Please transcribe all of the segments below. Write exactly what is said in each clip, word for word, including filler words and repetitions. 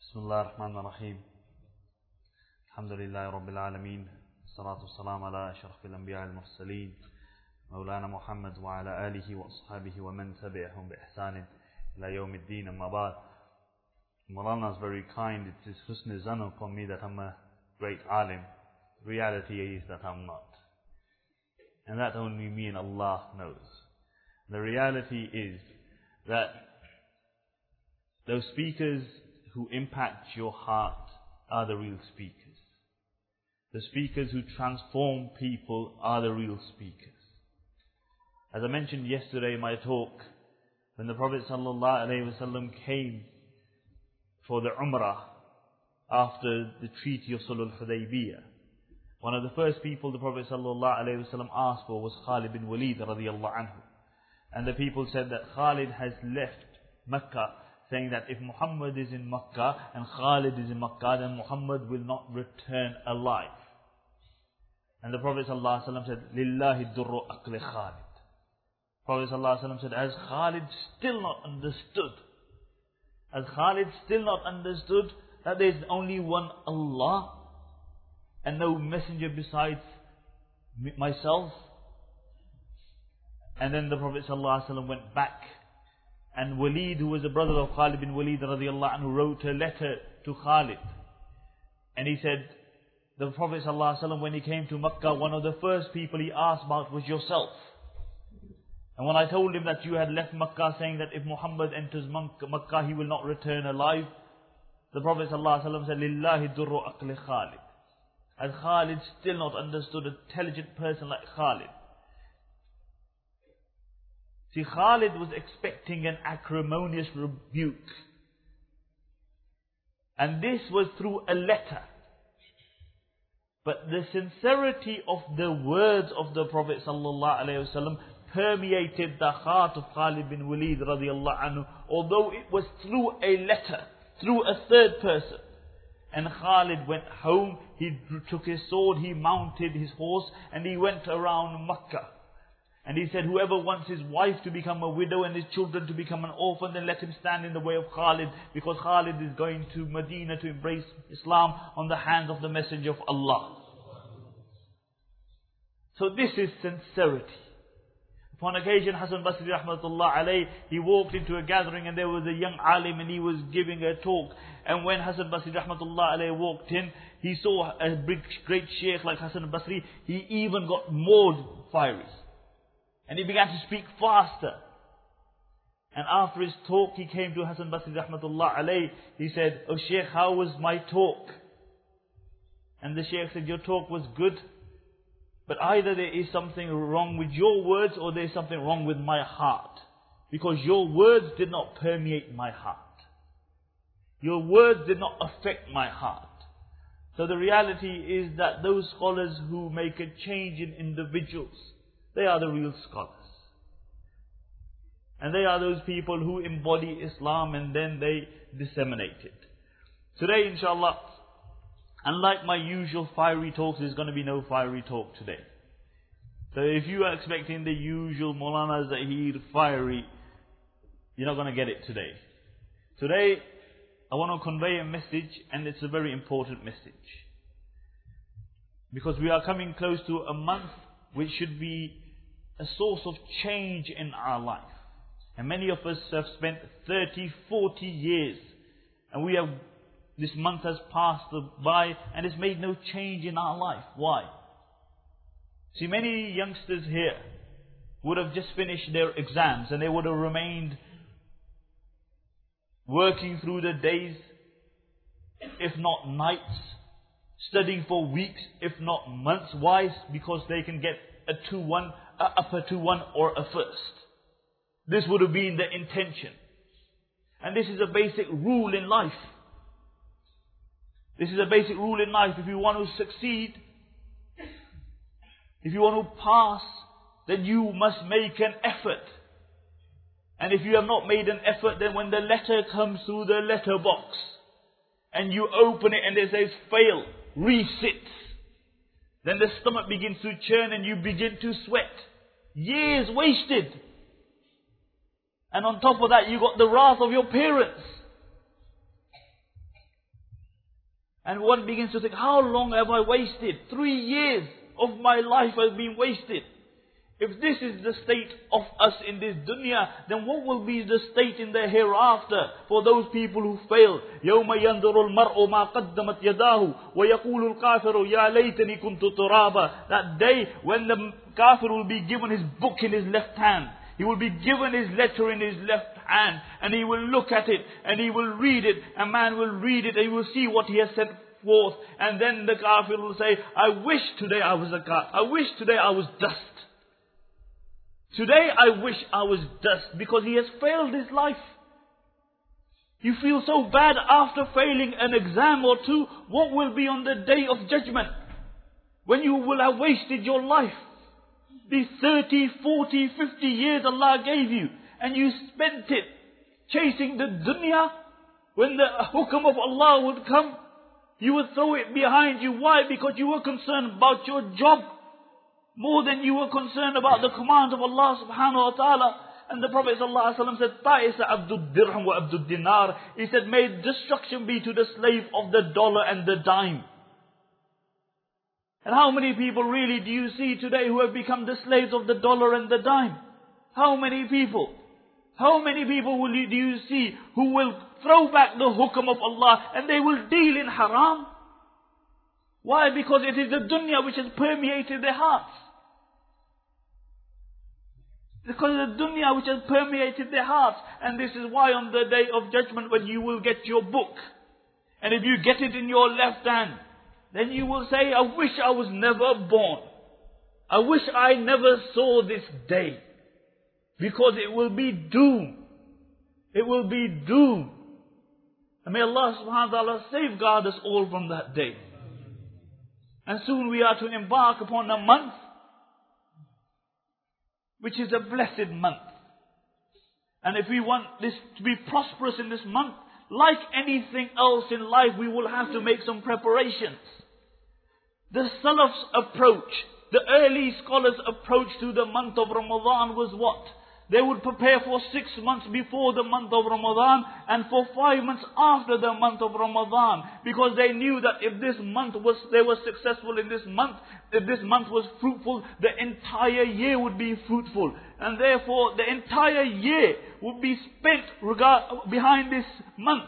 بسم الله الرحمن الرحيم الحمد لله رب العالمين الصلاة والسلام على أشرف الأنبياء المرسلين مولانا محمد وعلى آله وأصحابه ومن تبعهم بإحسان إلى يوم الدين. أما بعد, Maulana is very kind. It is husn zan upon me that I'm a great alim. The reality is that I'm not, and that only me and Allah knows. The reality is that those speakers who impact your heart are the real speakers. The speakers who transform people are the real speakers. As I mentioned yesterday in my talk, when the Prophet ﷺ came for the Umrah after the Treaty of Sulh al-Hudaybiyah, one of the first people the Prophet ﷺ asked for was Khalid bin Walid radiyallahu anhu. And the people said that Khalid has left Mecca, saying that if Muhammad is in Makkah and Khalid is in Makkah, then Muhammad will not return alive. And the Prophet ﷺ said, Lillahi durru aqli Khalid. Prophet ﷺ said, as Khalid still not understood, as Khalid still not understood that there is only one Allah and no messenger besides myself. And then the Prophet ﷺ went back, and Walid, who was a brother of Khalid bin Walid radiyallahu anhu, wrote a letter to Khalid. And he said, the Prophet ﷺ, when he came to Makkah, one of the first people he asked about was yourself. And when I told him that you had left Makkah, saying that if Muhammad enters Makkah, he will not return alive, the Prophet ﷺ said, Lillahi durru aqli Khalid. As Khalid still not understood, an intelligent person like Khalid. See, Khalid was expecting an acrimonious rebuke. And this was through a letter. But the sincerity of the words of the Prophet ﷺ permeated the heart of Khalid bin Walid radiyallahu anhu, although it was through a letter, through a third person. And Khalid went home, he took his sword, he mounted his horse, and he went around Makkah. And he said, whoever wants his wife to become a widow and his children to become an orphan, then let him stand in the way of Khalid, because Khalid is going to Medina to embrace Islam on the hands of the Messenger of Allah. So this is sincerity. Upon occasion, Hasan Basri rahmatullah alayh, he walked into a gathering and there was a young alim and he was giving a talk. And when Hasan Basri rahmatullah alayh walked in, he saw a big, great sheikh like Hasan Basri. He even got more fiery. And he began to speak faster. And after his talk, he came to Hasan Basri rahmatullah alayh. He said, oh Shaykh, how was my talk? And the Shaykh said, your talk was good, but either there is something wrong with your words or there is something wrong with my heart. Because your words did not permeate my heart. Your words did not affect my heart. So the reality is that those scholars who make a change in individuals, they are the real scholars. And they are those people who embody Islam and then they disseminate it. Today, inshallah, unlike my usual fiery talks, there's going to be no fiery talk today. So if you are expecting the usual Maulana Zahir fiery, you're not going to get it today. Today, I want to convey a message, and it's a very important message. Because we are coming close to a month which should be a source of change in our life. And many of us have spent thirty, forty years, and we have, this month has passed by and it's made no change in our life. Why? See, many youngsters here would have just finished their exams and they would have remained working through the days, if not nights, studying for weeks, if not months. Why? Because they can get a two one, a upper two one or a first. This would have been the intention. And this is a basic rule in life. This is a basic rule in life. If you want to succeed, if you want to pass, then you must make an effort. And if you have not made an effort, then when the letter comes through the letter box and you open it and it says fail, resit, then the stomach begins to churn and you begin to sweat. Years wasted. And on top of that, you got the wrath of your parents. And one begins to think, how long have I wasted? Three years of my life has been wasted. If this is the state of us in this dunya, then what will be the state in the hereafter for those people who fail? يَوْمَ يَنْظُرُ الْمَرْءُ مَا قَدَّمَتْ يَدَاهُ وَيَقُولُ الْكَافِرُ يَا لَيْتَنِي كُنْتُ تُرَابًا. That day when the kafir will be given his book in his left hand. He will be given his letter in his left hand. And he will look at it and he will read it. A man will read it and he will see what he has set forth. And then the kafir will say, I wish today I was a kafir. I wish today I was dust. Today I wish I was dust, because he has failed his life. You feel so bad after failing an exam or two. What will be on the day of judgment? When you will have wasted your life. These thirty, forty, fifty years Allah gave you. And you spent it chasing the dunya. When the hukam of Allah would come, you would throw it behind you. Why? Because you were concerned about your job. More than you were concerned about the command of Allah subhanahu wa ta'ala. And the Prophet sallallahu alaihi wasallam said, Ta'isa abdud dirham wa abdud dinar. He said, may destruction be to the slave of the dollar and the dime. And how many people really do you see today who have become the slaves of the dollar and the dime? How many people? How many people will you, do you see who will throw back the hukam of Allah and they will deal in haram? Why? Because it is the dunya which has permeated their hearts. Because of the dunya which has permeated their hearts. And this is why on the day of judgment, when you will get your book, and if you get it in your left hand, then you will say, I wish I was never born. I wish I never saw this day. Because it will be doom. It will be doom. And may Allah subhanahu wa ta'ala safeguard us all from that day. And soon we are to embark upon a month which is a blessed month. And if we want this to be prosperous in this month, like anything else in life, we will have to make some preparations. The Salaf's approach, the early scholars' approach to the month of Ramadan was what? They would prepare for six months before the month of Ramadan and for five months after the month of Ramadan. Because they knew that if this month was, they were successful in this month, if this month was fruitful, the entire year would be fruitful. And therefore the entire year would be spent regard, behind this month.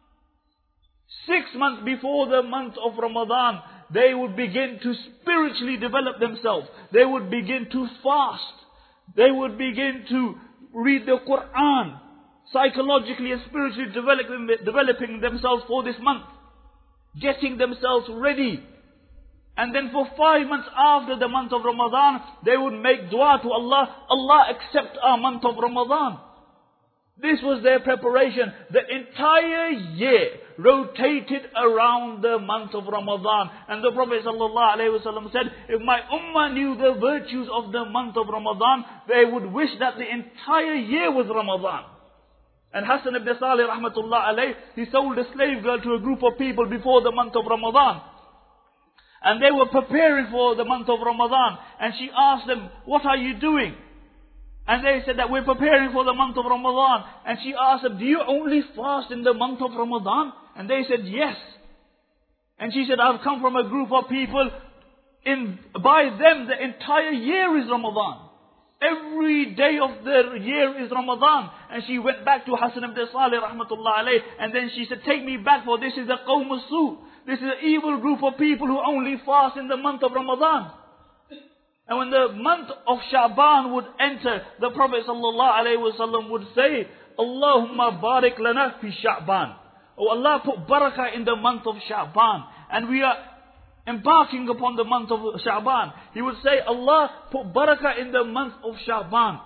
Six months before the month of Ramadan, they would begin to spiritually develop themselves. They would begin to fast. They would begin to read the Quran, psychologically and spiritually developing, developing themselves for this month, getting themselves ready. And then for five months after the month of Ramadan, they would make dua to Allah, Allah accept our month of Ramadan. This was their preparation. The entire year rotated around the month of Ramadan. And the Prophet ﷺ said, if my ummah knew the virtues of the month of Ramadan, they would wish that the entire year was Ramadan. And Hassan ibn Salih rahmatullah alayh, he sold a slave girl to a group of people before the month of Ramadan. And they were preparing for the month of Ramadan. And she asked them, what are you doing? And they said that we're preparing for the month of Ramadan. And she asked them, do you only fast in the month of Ramadan? And they said, yes. And she said, I've come from a group of people, in by them the entire year is Ramadan. Every day of the year is Ramadan. And she went back to Hassan ibn Salih rahmatullah alayh. And then she said, take me back, for this is a qawm as-su. This is an evil group of people who only fast in the month of Ramadan. And when the month of Sha'ban would enter, the Prophet sallallahu alaihi wasallam would say, Allahumma barik lana fi Sha'ban. Oh Allah, put barakah in the month of Sha'ban. And we are embarking upon the month of Sha'ban. He would say, Allah, put barakah in the month of Sha'ban.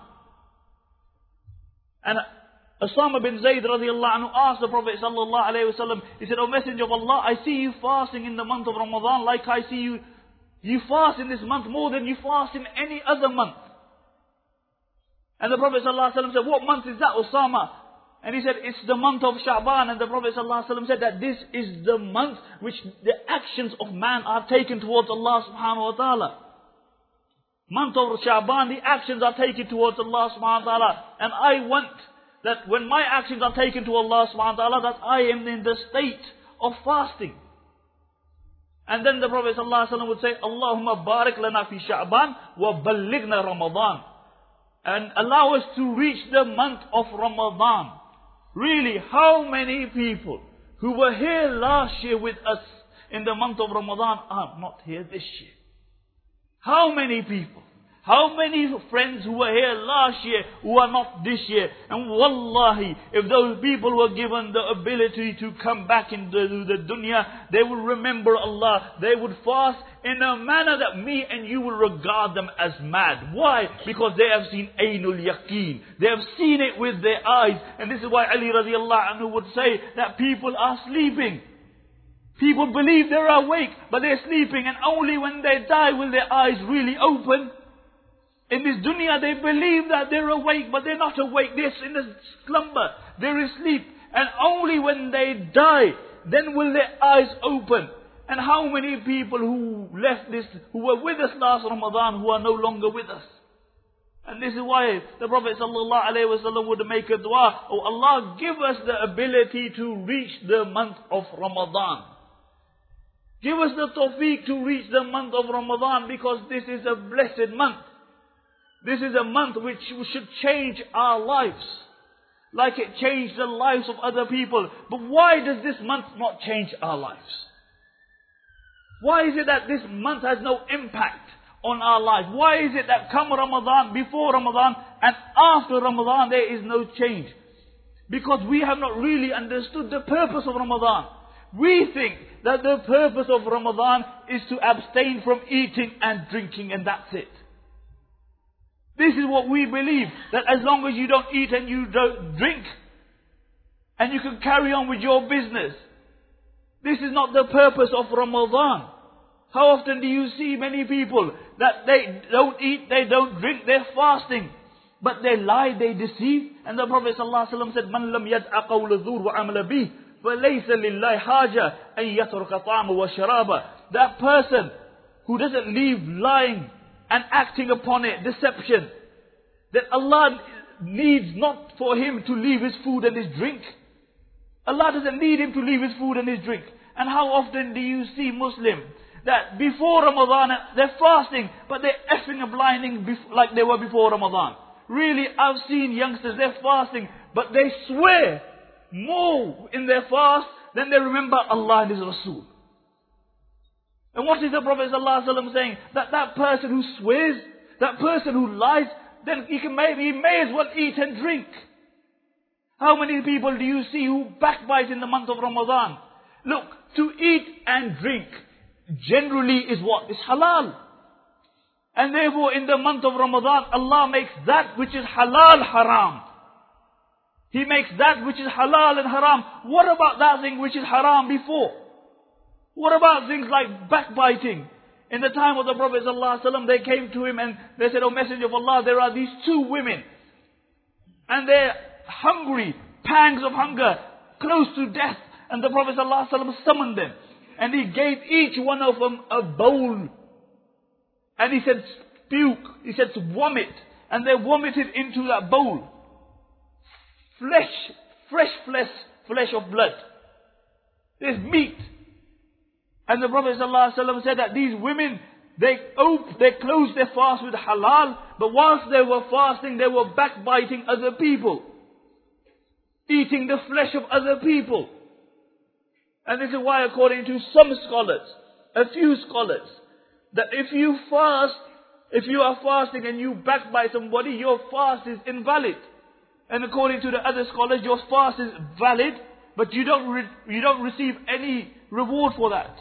And Usama bin Zayd radiallahu anhu asked the Prophet sallallahu alaihi wasallam, he said, O Messenger of Allah, I see you fasting in the month of Ramadan like I see you You fast in this month more than you fast in any other month. And the Prophet ﷺ said, what month is that, Usama? And he said, it's the month of Sha'ban. And the Prophet ﷺ said that this is the month which the actions of man are taken towards Allah subhanahu wa ta'ala. Month of Sha'ban, the actions are taken towards Allah subhanahu wa ta'ala. And I want that when my actions are taken to Allah subhanahu wa ta'ala, that I am in the state of fasting. And then the Prophet ﷺ would say, Allahumma barik lana fi Sha'ban wa ballighna Ramadan. And allow us to reach the month of Ramadan. Really, how many people who were here last year with us in the month of Ramadan are not here this year? How many people? How many friends who were here last year who are not this year? And wallahi, if those people were given the ability to come back into the dunya, they will remember Allah. They would fast in a manner that me and you will regard them as mad. Why? Because they have seen Ainul Yaqeen. They have seen it with their eyes. And this is why Ali radiallahu anhu would say that people are sleeping. People believe they're awake, but they're sleeping. And only when they die will their eyes really open. In this dunya, they believe that they're awake, but they're not awake. They're in a slumber. They're asleep. And only when they die, then will their eyes open. And how many people who left this, who were with us last Ramadan, who are no longer with us? And this is why the Prophet ﷺ would make a dua, oh Allah, give us the ability to reach the month of Ramadan. Give us the tawfiq to reach the month of Ramadan, because this is a blessed month. This is a month which should change our lives, like it changed the lives of other people. But why does this month not change our lives? Why is it that this month has no impact on our life? Why is it that come Ramadan, before Ramadan and after Ramadan there is no change? Because we have not really understood the purpose of Ramadan. We think that the purpose of Ramadan is to abstain from eating and drinking, and that's it. This is what we believe, that as long as you don't eat and you don't drink, and you can carry on with your business. This is not the purpose of Ramadan. How often do you see many people that they don't eat, they don't drink, they're fasting, but they lie, they deceive? And the Prophet ﷺ said, "Man lam yad'a qawla zur wa amala bih, falaysa lillahi haja an yatruka ta'ama wa sharaba." That person who doesn't leave lying and acting upon it, deception, that Allah needs not for him to leave his food and his drink. Allah doesn't need him to leave his food and his drink. And how often do you see Muslims that before Ramadan they're fasting, but they're effing and blinding like they were before Ramadan? Really, I've seen youngsters, they're fasting, but they swear more in their fast than they remember Allah and His Rasul. And what is the Prophet ﷺ saying? That that person who swears, that person who lies, then he can maybe, he may as well eat and drink. How many people do you see who backbite in the month of Ramadan? Look, to eat and drink generally is what? Is halal. And therefore in the month of Ramadan, Allah makes that which is halal haram. He makes that which is halal and haram. What about that thing which is haram before? What about things like backbiting? In the time of the Prophet ﷺ, they came to him and they said, "O Messenger of Allah, there are these two women. And they're hungry, pangs of hunger, close to death." And the Prophet ﷺ summoned them. And he gave each one of them a bowl. And he said, "Puke." He said, "Vomit." And they vomited into that bowl. Flesh, fresh flesh, flesh of blood. There's meat. And the Prophet ﷺ said that these women, they op- they closed their fast with halal, but whilst they were fasting, they were backbiting other people, eating the flesh of other people. And this is why, according to some scholars, a few scholars, that if you fast, if you are fasting and you backbite somebody, your fast is invalid. And according to the other scholars, your fast is valid, but you don't re- you don't receive any reward for that.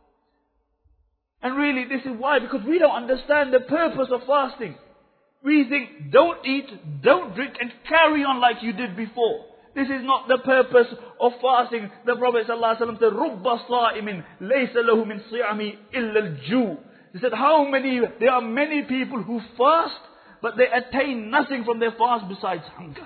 And really, this is why, because we don't understand the purpose of fasting. We think, don't eat, don't drink, and carry on like you did before. This is not the purpose of fasting. The Prophet ﷺ said, "Rubba sa'imin laysa lahu min siyami illa al-ju." He said, how many, there are many people who fast, but they attain nothing from their fast besides hunger.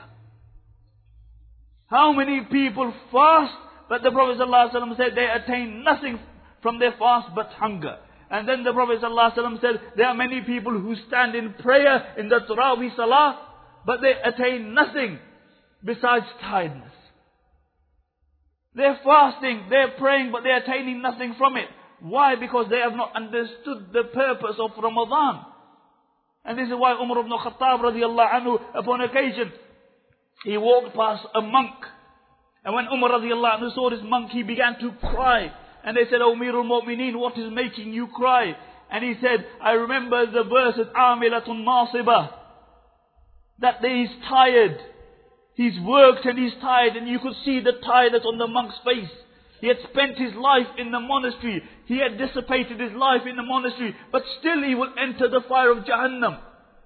How many people fast, but the Prophet ﷺ said they attain nothing from their fast but hunger. And then the Prophet ﷺ said, there are many people who stand in prayer in the Tarawih Salah, but they attain nothing besides tiredness. They're fasting, they're praying, but they're attaining nothing from it. Why? Because they have not understood the purpose of Ramadan. And this is why Umar ibn Khattab radiallahu anhu, upon occasion, he walked past a monk. And when Umar radiallahu anhu saw this monk, he began to cry. And they said, O Amirul Mu'mineen, what is making you cry? And he said, I remember the verse at Amilatun Nasibah, that he is tired. He's worked and he's tired, and you could see the tiredness on the monk's face. He had spent his life in the monastery. He had dissipated his life in the monastery, but still he will enter the fire of Jahannam.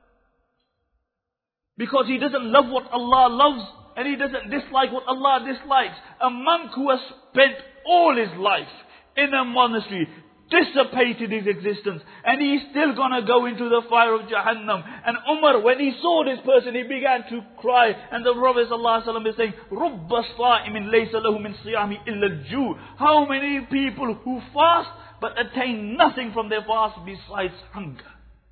Because he doesn't love what Allah loves, and he doesn't dislike what Allah dislikes. A monk who has spent all his life in a monastery, dissipated his existence, and he's still gonna go into the fire of Jahannam. And Umar, when he saw this person, he began to cry. And the Prophet ﷺ is saying, رُبَّ صَائِمٍ لَيْسَ لَهُ مِنْ صِيَامِ إِلَّا الْجُوعِ. How many people who fast but attain nothing from their fast besides hunger?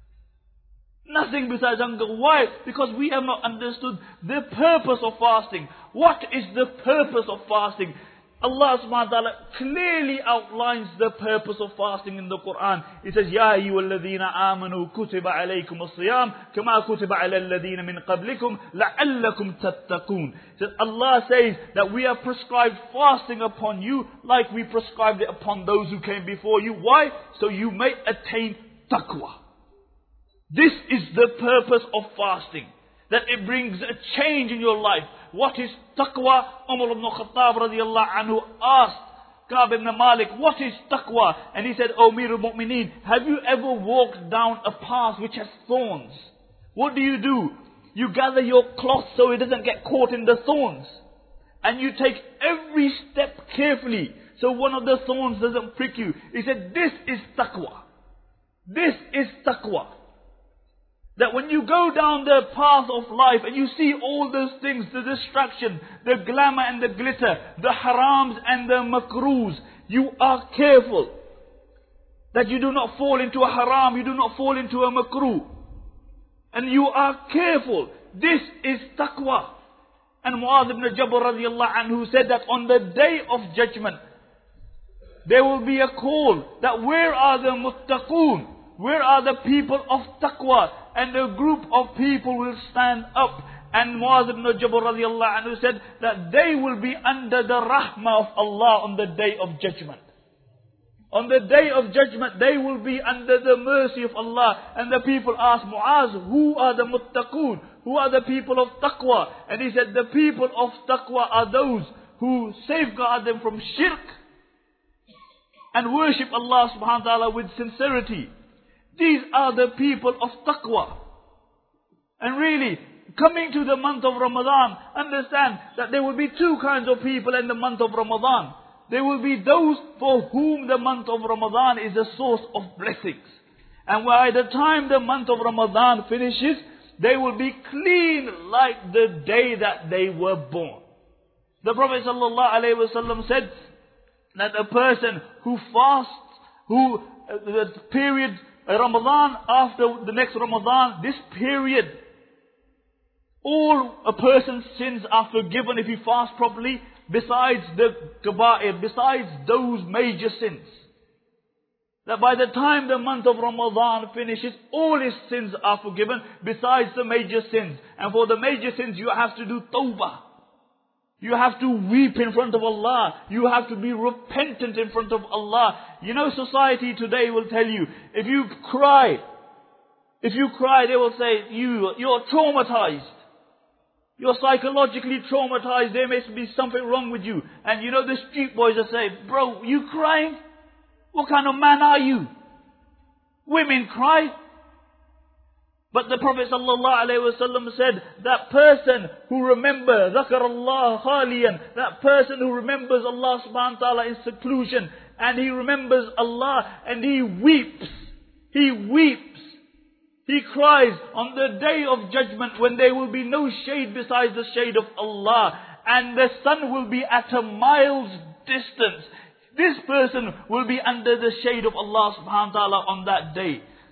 Nothing besides hunger. Why? Because we have not understood the purpose of fasting. What is the purpose of fasting? Allah subhanahu wa ta'ala clearly outlines the purpose of fasting in the Quran. It says, Ya ayyuhalladhina amanu kutiba alaykum as-siyam kama kutiba ala alladhina min qablikum la'allakum tattaqun. So Allah says that we have prescribed fasting upon you like we prescribed it upon those who came before you. Why? So you may attain taqwa. This is the purpose of fasting. That it brings a change in your life. What is taqwa? Umar ibn Khattab radiallahu anhu asked Ka'b ibn Malik, what is taqwa? And he said, O Amirul Mu'mineen, have you ever walked down a path which has thorns? What do you do? You gather your cloth so it doesn't get caught in the thorns. And you take every step carefully so one of the thorns doesn't prick you. He said, this is taqwa. This is taqwa. That when you go down the path of life and you see all those things, the distraction, the glamour and the glitter, the harams and the makruhs, you are careful. That you do not fall into a haram, you do not fall into a makruh. And you are careful. This is taqwa. And Mu'adh ibn Jabal radiallahu anhu said that on the day of judgment, there will be a call that where are the muttaqoon? Where are the people of taqwa? And a group of people will stand up. And Mu'adh ibn Jabal radiallahu anhu said that they will be under the rahmah of Allah on the day of judgment. On the day of judgment, they will be under the mercy of Allah. And the people asked Mu'adh, who are the muttaqoon? Who are the people of taqwa? And he said, the people of taqwa are those who safeguard them from shirk and worship Allah subhanahu wa ta'ala with sincerity. These are the people of taqwa. And really, coming to the month of Ramadan, understand that there will be two kinds of people in the month of Ramadan. There will be those for whom the month of Ramadan is a source of blessings. And by the time the month of Ramadan finishes, they will be clean like the day that they were born. The Prophet ﷺ said that a person who fasts, who uh, the period Ramadan, after the next Ramadan, this period, all a person's sins are forgiven if he fasts properly, besides the kaba'ir, besides those major sins. That by the time the month of Ramadan finishes, all his sins are forgiven, besides the major sins. And for the major sins, you have to do tawbah. You have to weep in front of Allah. You have to be repentant in front of Allah. You know, society today will tell you, if you cry, if you cry, they will say, you, you're traumatized. You're psychologically traumatized. There must be something wrong with you. And you know, the street boys will say, bro, you crying? What kind of man are you? Women cry. But the Prophet ﷺ said, that person who remembers, ذَكَرَ اللَّهَ خَالِيًا, that person who remembers Allah subhanahu wa ta'ala in seclusion, and he remembers Allah, and he weeps, he weeps, he cries on the day of judgment when there will be no shade besides the shade of Allah, and the sun will be at a mile's distance. This person will be under the shade of Allah subhanahu wa ta'ala on that day.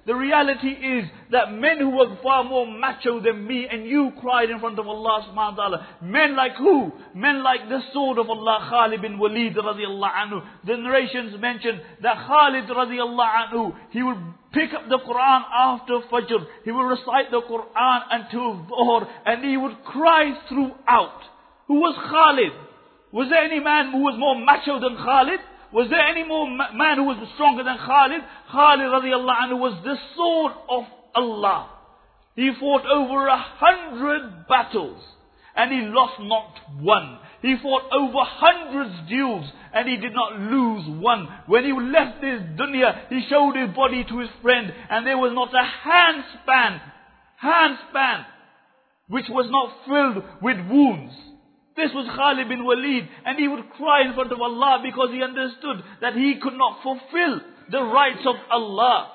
The reality is that men who were far more macho than me and you cried in front of Allah subhanahu wa ta'ala. Men like who? Men like the sword of Allah, Khalid bin Walid radiallahu anhu. The narrations mention that Khalid radiallahu anhu, he would pick up the Quran after Fajr. He would recite the Quran until Dhuhr, and he would cry throughout. Who was Khalid? Was there any man who was more macho than Khalid? Was there any more ma- man who was stronger than Khalid? Khalid radiallahu anhu was the sword of Allah. He fought over a hundred battles and he lost not one. He fought over hundreds duels and he did not lose one. When he left this dunya, he showed his body to his friend and there was not a handspan, handspan, which was not filled with wounds. This was Khalid bin Walid, and he would cry in front of Allah because he understood that he could not fulfill the rights of Allah.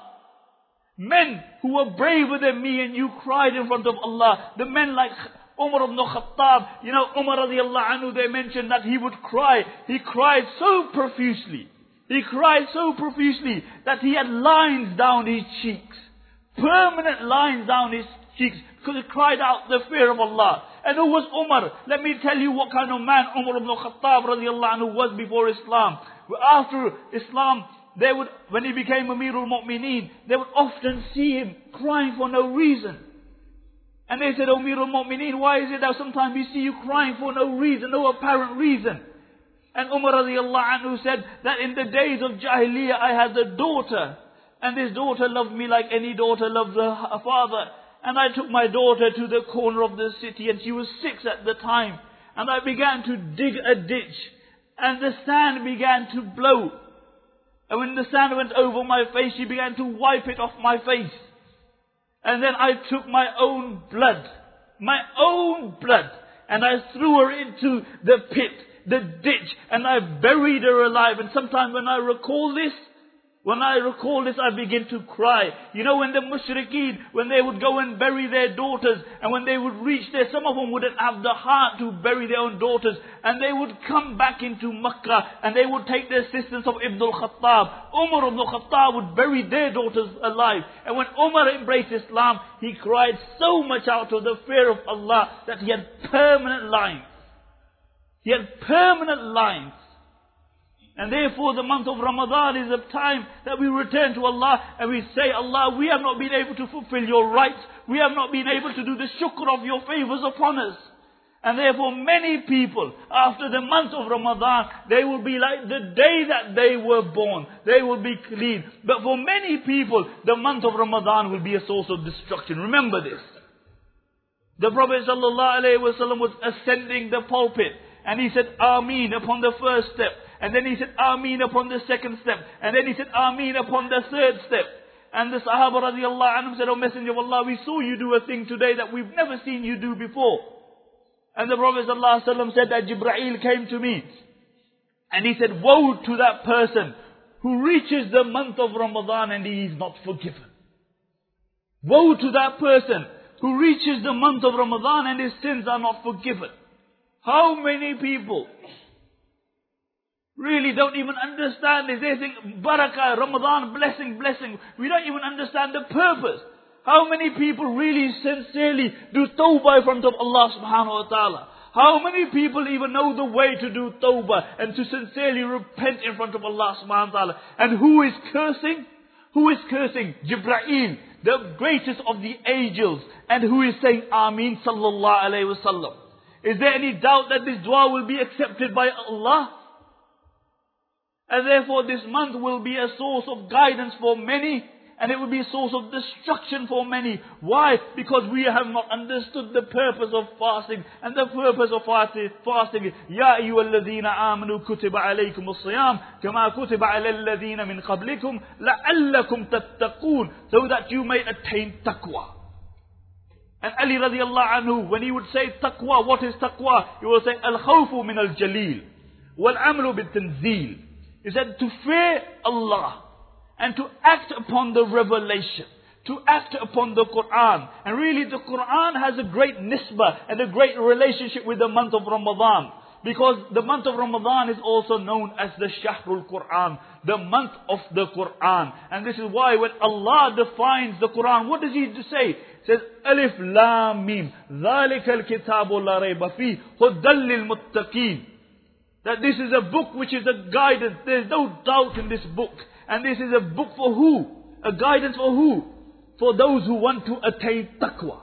Men who were braver than me and you cried in front of Allah. The men like Umar ibn Khattab, you know, Umar radiallahu anhu, they mentioned that he would cry. He cried so profusely. He cried so profusely that he had lines down his cheeks. Permanent lines down his cheeks because he cried out the fear of Allah. And who was Umar? Let me tell you what kind of man Umar ibn Khattab radiallahu anhu was before Islam. After Islam, they would, when he became Amirul Mu'mineen, they would often see him crying for no reason. And they said, Amirul Mu'mineen, why is it that sometimes we see you crying for no reason, no apparent reason? And Umar radiallahu anhu said that in the days of Jahiliyyah I had a daughter. And this daughter loved me like any daughter loves her father. And I took my daughter to the corner of the city and she was six at the time. And I began to dig a ditch. And the sand began to blow. And when the sand went over my face, she began to wipe it off my face. And then I took my own blood. My own blood. And I threw her into the pit, the ditch. And I buried her alive. And sometimes when I recall this, When I recall this, I begin to cry. You know, when the mushrikeen, when they would go and bury their daughters, and when they would reach there, some of them wouldn't have the heart to bury their own daughters, and they would come back into Makkah, and they would take the assistance of Ibn al-Khattab. Umar ibn al-Khattab would bury their daughters alive. And when Umar embraced Islam, he cried so much out of the fear of Allah that he had permanent lines. He had permanent lines. And therefore the month of Ramadan is a time that we return to Allah and we say, Allah, we have not been able to fulfill your rights. We have not been able to do the shukr of your favors upon us. And therefore many people, after the month of Ramadan, they will be like the day that they were born. They will be clean. But for many people, the month of Ramadan will be a source of destruction. Remember this. The Prophet ﷺ was ascending the pulpit and he said, Ameen upon the first step. And then he said, Ameen upon the second step. And then he said, Ameen upon the third step. And the Sahaba radiallahu anhum said, O Messenger of Allah, we saw you do a thing today that we've never seen you do before. And the Prophet sallallahu alaihi wasallam said that Jibreel came to me. And he said, woe to that person who reaches the month of Ramadan and he is not forgiven. Woe to that person who reaches the month of Ramadan and his sins are not forgiven. How many people really don't even understand this? They think barakah, Ramadan, blessing, blessing. We don't even understand the purpose. How many people really sincerely do tawbah in front of Allah subhanahu wa ta'ala? How many people even know the way to do tawbah and to sincerely repent in front of Allah subhanahu wa ta'ala? And who is cursing? Who is cursing? Jibreel, the greatest of the angels. And who is saying Ameen sallallahu alayhi wa sallam. Is there any doubt that this dua will be accepted by Allah? And therefore this month will be a source of guidance for many. And it will be a source of destruction for many. Why? Because we have not understood the purpose of fasting. And the purpose of fasting is, Ya ayyuhalladhina amanu kutiba alaykum as-siyam kama kutiba alal ladhina min qablikum la'allakum tattaqoon, so that you may attain taqwa. And Ali radiallahu anhu, when he would say taqwa, what is taqwa? He will say, al-khawfu min al-jaleel wal-amru bil-tanzeel. He said to fear Allah and to act upon the revelation, to act upon the Quran. And really the Quran has a great nisbah and a great relationship with the month of Ramadan. Because the month of Ramadan is also known as the Shahrul Quran, the month of the Quran. And this is why when Allah defines the Quran, what does He say? He says, Alif Lam Mim, ذَلِكَ الْكِتَابُ لَا رَيْبَ فِيهِ هُدًى لِلْمُتَّقِينَ. That this is a book which is a guidance. There is no doubt in this book. And this is a book for who? A guidance for who? For those who want to attain taqwa.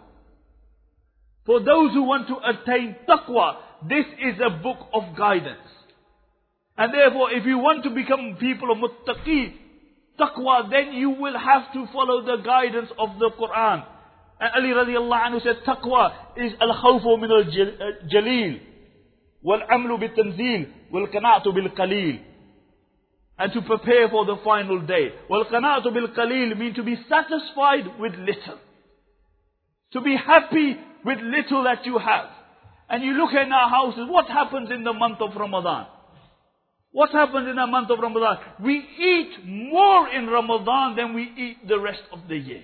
For those who want to attain taqwa, this is a book of guidance. And therefore, if you want to become people of muttaqi, taqwa, then you will have to follow the guidance of the Quran. And Ali radiallahu anhu said, taqwa is al-khawfu min al-jaleel, wal-amlu bil-tanzeel, wal-qana'atu bil-qaleel. And to prepare for the final day. Wal-qana'atu bil-qaleel means to be satisfied with little. To be happy with little that you have. And you look in our houses, what happens in the month of Ramadan? What happens in the month of Ramadan? We eat more in Ramadan than we eat the rest of the year.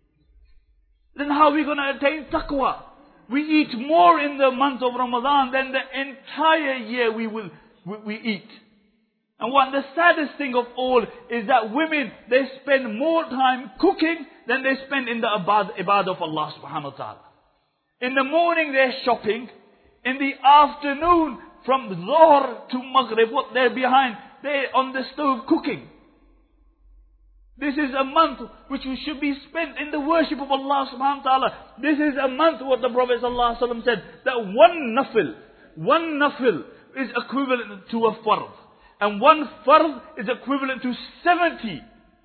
Then how are we going to attain taqwa? We eat more in the month of Ramadan than the entire year we will we, we eat. And one the saddest thing of all is that women, they spend more time cooking than they spend in the ibad, ibadah of Allah subhanahu wa ta'ala. In the morning they're shopping. In the afternoon, from Zohr to Maghrib, what they're behind, they're on the stove cooking. This is a month which should be spent in the worship of Allah subhanahu wa ta'ala. This is a month, what the Prophet sallallahu alaihi wasallam said, that one nafil, one nafil is equivalent to a fard. And one fard is equivalent to seventy.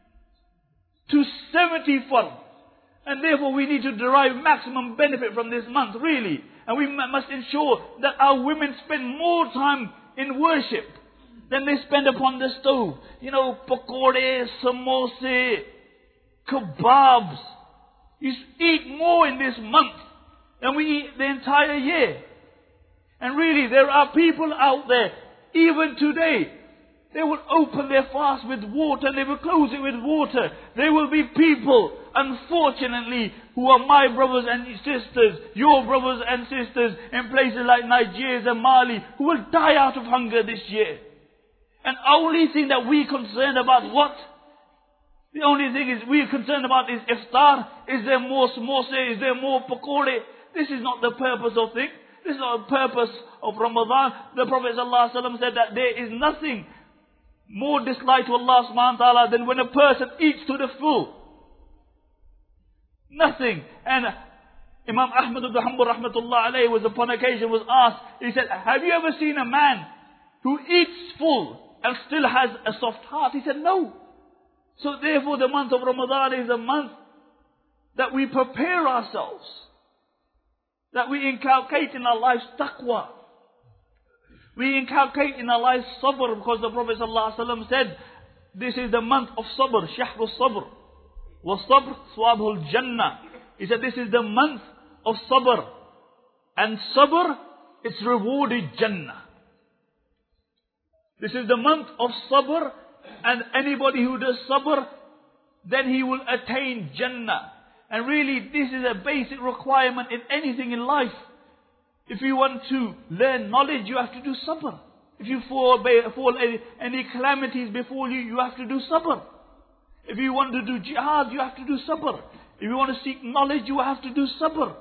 To seventy fard. And therefore we need to derive maximum benefit from this month, really. And we must ensure that our women spend more time in worship than they spend upon the stove. You know, pakode, samosa, kebabs. You eat more in this month than we eat the entire year. And really, there are people out there, even today, they will open their fast with water and they will close it with water. There will be people, unfortunately, who are my brothers and sisters, your brothers and sisters in places like Nigeria and Mali, who will die out of hunger this year. And only thing that we're concerned about what? The only thing is we're concerned about is iftar. Is there more samosa? Is there more pakode? This is not the purpose of things. This is not the purpose of Ramadan. The Prophet ﷺ said that there is nothing more dislike to Allah subhanahu wa ta'ala than when a person eats to the full. Nothing. And Imam Ahmad ibn Hanbal rahmatullah alayhi was upon occasion was asked, he said, have you ever seen a man who eats full and still has a soft heart? He said, no. So therefore the month of Ramadan is a month that we prepare ourselves, that we inculcate in our lives taqwa. We inculcate in our lives sabr, because the Prophet ﷺ said, this is the month of sabr, shahru sabr. Wa sabr swabhul jannah. He said this is the month of sabr. And sabr, it's rewarded jannah. This is the month of sabr, and anybody who does sabr, then he will attain jannah. And really, this is a basic requirement in anything in life. If you want to learn knowledge, you have to do sabr. If you fall, fall any, any calamities before you, you have to do sabr. If you want to do jihad, you have to do sabr. If you want to seek knowledge, you have to do sabr.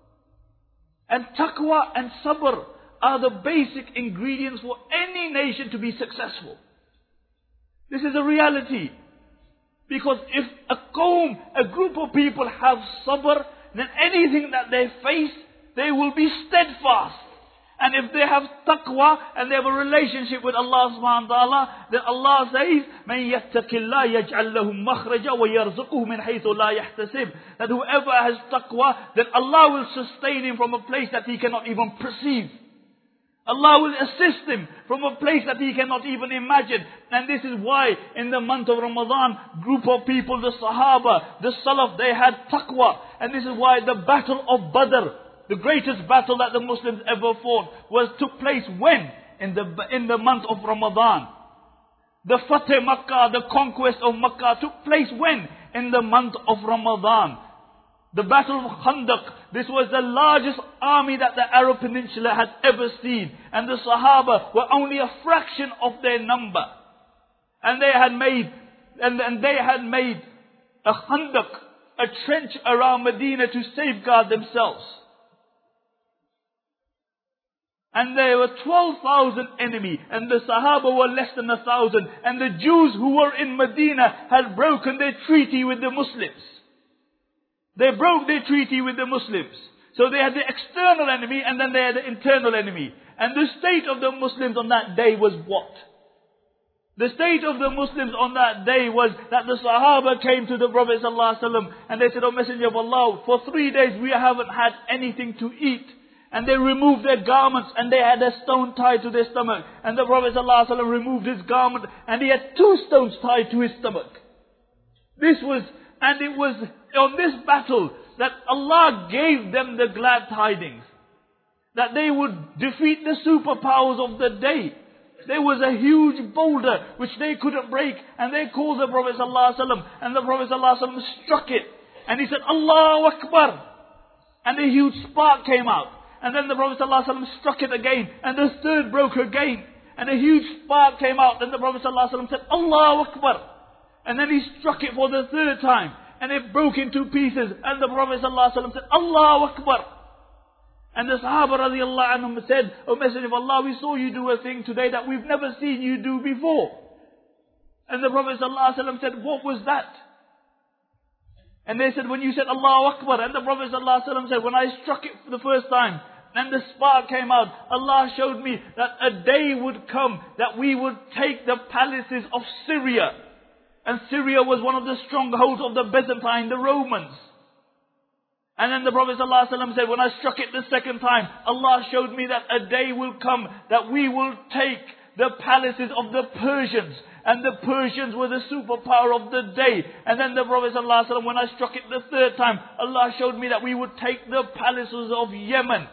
And taqwa and sabr are the basic ingredients for any nation to be successful. This is a reality. Because if a qawm, a group of people have sabr, then anything that they face, they will be steadfast. And if they have taqwa and they have a relationship with Allah subhanahu wa ta'ala, then Allah says, مَنْ يَتَّقِ اللَّهِ يَجْعَلْ لَهُ مَخْرَجًا وَيَرْزُقُهُ مِنْ حَيْثُ لَا يَحْتَسِبُ. That whoever has taqwa, then Allah will sustain him from a place that he cannot even perceive. Allah will assist him from a place that he cannot even imagine. And this is why in the month of Ramadan, group of people, the Sahaba, the Salaf, they had taqwa. And this is why the battle of Badr, the greatest battle that the Muslims ever fought, was took place when? In the, in the month of Ramadan. The Fateh Makkah, the conquest of Makkah took place when? In the month of Ramadan. the Battle of Khandaq. This was the largest army that the Arab Peninsula had ever seen. And the Sahaba were only a fraction of their number. And they had made, and, and they had made a Khandaq, a trench around Medina to safeguard themselves. And there were twelve thousand enemy, and the Sahaba were less than a thousand. And the Jews who were in Medina had broken their treaty with the Muslims. They broke their treaty with the Muslims. So they had the external enemy and then they had the internal enemy. And the state of the Muslims on that day was what? The state of the Muslims on that day was that the Sahaba came to the Prophet ﷺ and they said, "O Messenger of Allah, for three days we haven't had anything to eat." And they removed their garments and they had a stone tied to their stomach. And the Prophet ﷺ removed his garment and he had two stones tied to his stomach. This was, and it was on this battle that Allah gave them the glad tidings. That they would defeat the superpowers of the day. There was a huge boulder which they couldn't break. And they called the Prophet ﷺ. And the Prophet ﷺ struck it. And he said, "Allahu Akbar." And a huge spark came out. And then the Prophet ﷺ struck it again. And the third broke again. And a huge spark came out. And the Prophet ﷺ said, "Allahu Akbar." And then he struck it for the third time. And it broke into pieces. And the Prophet ﷺ said, "Allahu Akbar." And the Sahaba radiallahu anhum said, "O Messenger of Allah, we saw you do a thing today that we've never seen you do before." And the Prophet ﷺ said, "What was that?" And they said, "When you said Allahu Akbar." And the Prophet ﷺ said, "When I struck it for the first time, and the spark came out, Allah showed me that a day would come that we would take the palaces of Syria." And Syria was one of the strongholds of the Byzantine, the Romans. And then the Prophet ﷺ said, "When I struck it the second time, Allah showed me that a day will come that we will take the palaces of the Persians." And the Persians were the superpower of the day. And then the Prophet ﷺ, "When I struck it the third time, Allah showed me that we would take the palaces of Yemen."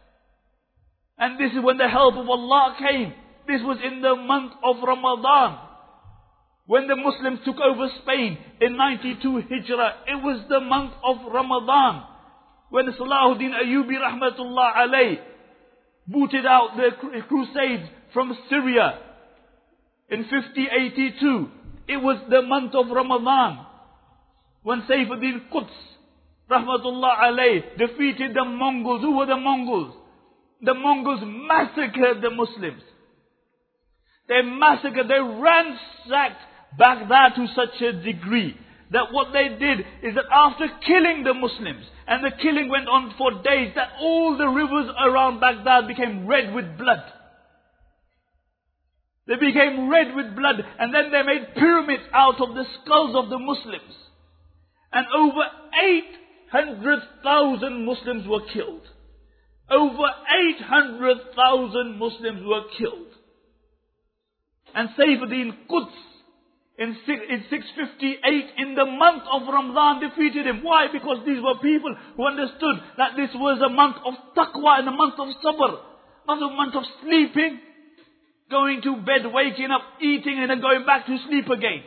And this is when the help of Allah came. This was in the month of Ramadan. When the Muslims took over Spain in ninety-two Hijrah, it was the month of Ramadan. When Salahuddin Ayyubi rahmatullah alayh booted out the crusades from Syria in fifty eighty-two, it was the month of Ramadan. When Saifuddin Quds rahmatullah alayh defeated the Mongols. Who were the Mongols? The Mongols massacred the Muslims. They massacred, they ransacked Baghdad to such a degree that what they did is that after killing the Muslims, and the killing went on for days, that all the rivers around Baghdad became red with blood. They became red with blood, and then they made pyramids out of the skulls of the Muslims. And over eight hundred thousand Muslims were killed. Over eight hundred thousand Muslims were killed. And Saifuddin Quds in six fifty-eight in the month of Ramadan defeated him. Why? Because these were people who understood that this was a month of taqwa and a month of sabr. Not a month of sleeping, going to bed, waking up, eating and then going back to sleep again.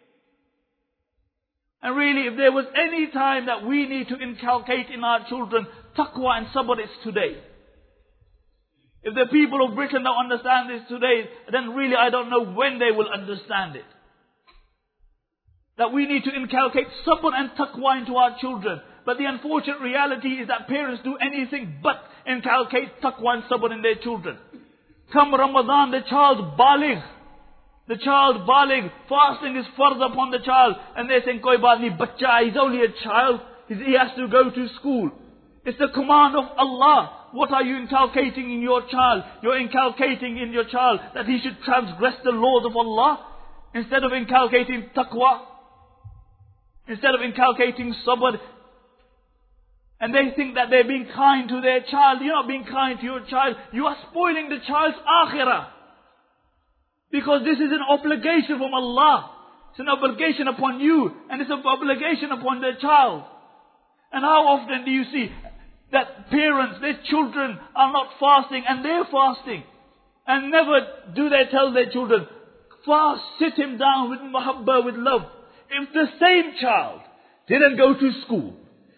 And really, if there was any time that we need to inculcate in our children taqwa and sabr, it's today. If the people of Britain don't understand this today, then really I don't know when they will understand it. That we need to inculcate sabr and taqwa into our children. But the unfortunate reality is that parents do anything but inculcate taqwa and sabr in their children. Come Ramadan, the child baligh. The child baligh, fasting is fard upon the child. And they're saying, "Koi baat nahi, bachcha, he's only a child. He has to go to school." It's the command of Allah. What are you inculcating in your child? You're inculcating in your child that he should transgress the laws of Allah instead of inculcating taqwa. Instead of inculcating sabr. And they think that they're being kind to their child. You're not being kind to your child. You are spoiling the child's akhirah. Because this is an obligation from Allah. It's an obligation upon you. And it's an obligation upon the child. And how often do you see that parents, their children are not fasting and they're fasting. And never do they tell their children, fast, sit him down with mahabbah, with love. If the same child didn't go to school,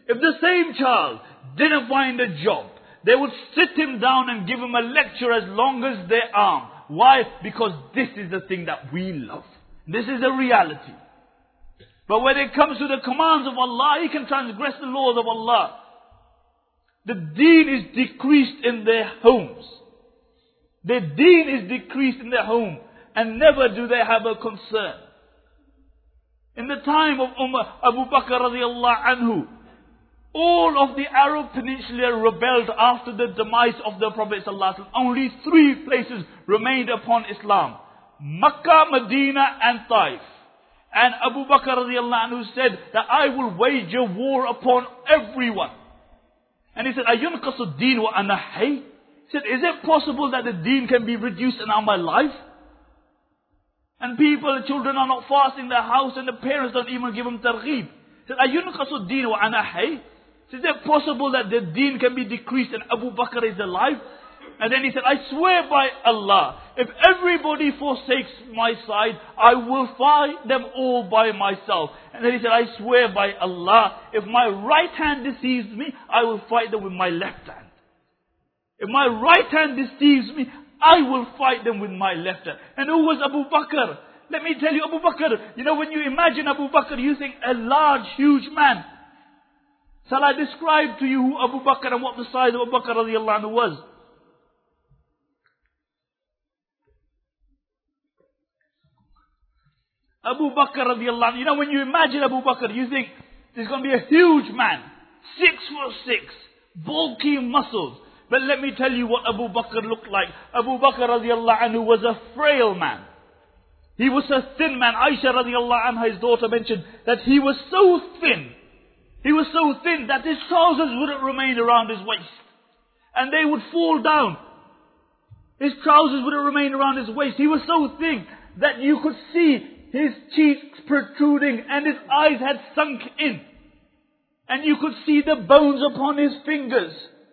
If the same child didn't find a job, they would sit him down and give him a lecture as long as their arm. Why? Because this is the thing that we love. This is a reality. But when it comes to the commands of Allah, he can transgress the laws of Allah. The deen is decreased in their homes. The deen is decreased in their home. And never do they have a concern. In the time of Umar, Abu Bakr radiallahu anhu, all of the Arab Peninsula rebelled after the demise of the Prophet sallallahu alaihi wasallam. Only three places remained upon Islam: Makkah, Medina and Taif. And Abu Bakr radiallahu anhu said that I will wage a war upon everyone. And he said, Ayunqasu deen wa ana hayy? He said, is it possible that the deen can be reduced in my life? And people and children are not fasting in their house and the parents don't even give them targheeb. He said, Ayunqasu deen wa ana hayy? Is it possible that the deen can be decreased and Abu Bakr is alive? And then he said, I swear by Allah, if everybody forsakes my side, I will fight them all by myself. And then he said, I swear by Allah, if my right hand deceives me, I will fight them with my left hand. If my right hand deceives me, I will fight them with my left hand. And who was Abu Bakr? Let me tell you, Abu Bakr, you know, when you imagine Abu Bakr, you think a large, huge man. Shall I describe to you who Abu Bakr and what the size of Abu Bakr radiallahu anhu was? Abu Bakr radiallahu anhu, you know, when you imagine Abu Bakr, you think there's going to be a huge man, six foot six, bulky muscles. But let me tell you what Abu Bakr looked like. Abu Bakr radiallahu anhu was a frail man. He was a thin man. Aisha radiallahu anha, his daughter, mentioned that he was so thin. He was so thin that his trousers wouldn't remain around his waist. And they would fall down. His trousers wouldn't remain around his waist. He was so thin that you could see his cheeks protruding and his eyes had sunk in. And you could see the bones upon his fingers.